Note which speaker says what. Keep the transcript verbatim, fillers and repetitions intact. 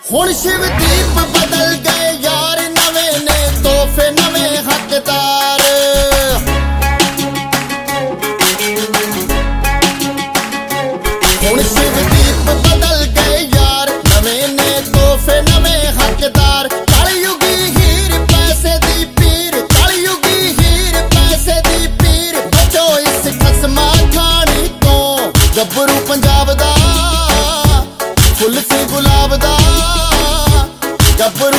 Speaker 1: हुण शिवदीप बदल गए यार, नवे ने तोहफे नवे हकदार। हुण शिवदीप बदल गए यार, नवे ने तोहफे नवे हकदार। कलयुगी हीर पैसे दी पीर, कलयुगी हीर पैसे दी पीर। बचो इस खसमा खानी तो, गब्बरू पंजाब दा फुल सी गुलाब दा, गब्बरू